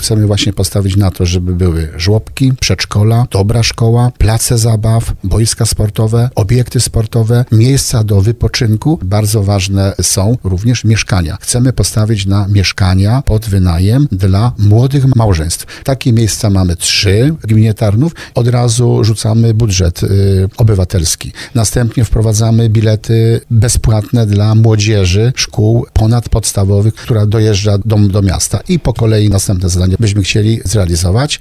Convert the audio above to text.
Chcemy właśnie postawić na to, żeby były żłobki, przedszkola, dobra szkoła, place zabaw, boiska sportowe, obiekty sportowe, miejsca do wypoczynku. Bardzo ważne są również mieszkania. Chcemy postawić na mieszkania pod wynajem dla młodych małżeństw. Takie miejsca mamy 3 w gminie Tarnów. Od razu rzucamy budżet obywatelski. Następnie wprowadzamy bilety bezpłatne dla młodzieży szkół ponadpodstawowych, która dojeżdża do miasta. I po kolei następne zadanie byśmy chcieli zrealizować.